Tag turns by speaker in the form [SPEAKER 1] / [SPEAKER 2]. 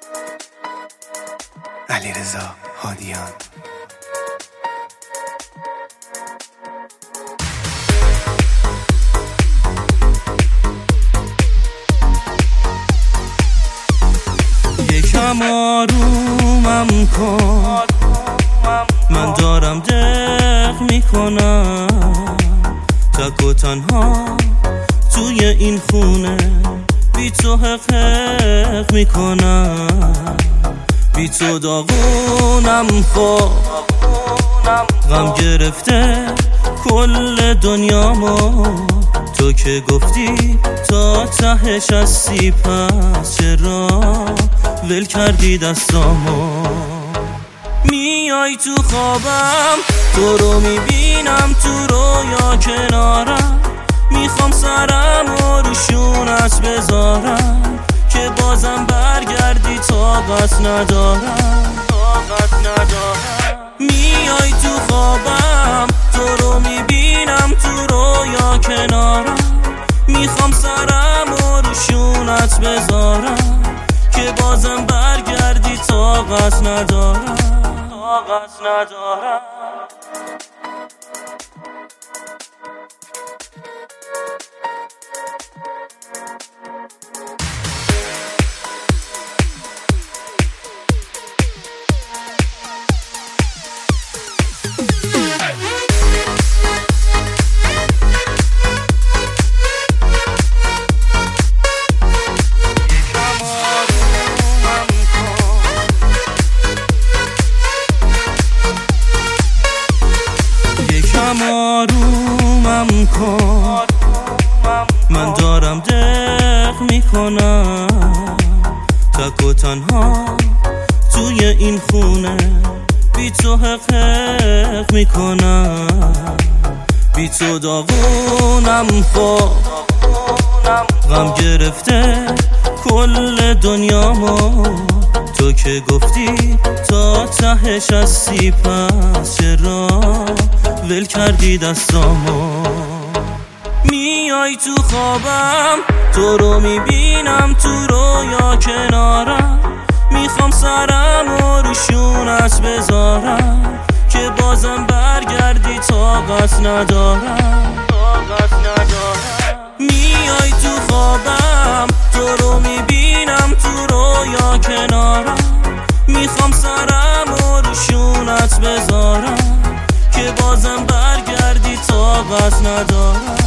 [SPEAKER 1] علیرضا هادیان.
[SPEAKER 2] یکم آرومم کن، من دارم دق میکنم، تک و تنها توی این خونه بی تو حق میکنم، بی تو داغونم، خب غم گرفته کل دنیامو، تو که گفتی تا تهش هستی، پس چرا ول کردی دستامو؟ میای تو خوابم، تو رو میبینم تو رویا کنارم، میخوام سرم و روشونت بذارم که بازم برگردی، طاقت ندارم. میای تو خوابم، تو رو میبینم تو رویا کنارم، میخوام سرم و روشونت بذارم که بازم برگردی، طاقت ندارم. آرومم کن، من دارم دق میکنم، تک و تنها توی این خونه بی تو حق میکنم، بی تو داغونم، خب غم گرفته کل دنیامو، تو که گفتی تا تهش هستی، پس چرا ول کردی دستامو؟ میای تو خوابم، تو رو میبینم تو رویا کنارم، میخوام سرم و روشونت بذارم که بازم برگردی، طاقت ندارم. میای تو خوابم، تو رو میبینم تو رویا کنارم، میخوام سرم و روشونت بذارم که بازم برگردی، طاقت ندارم.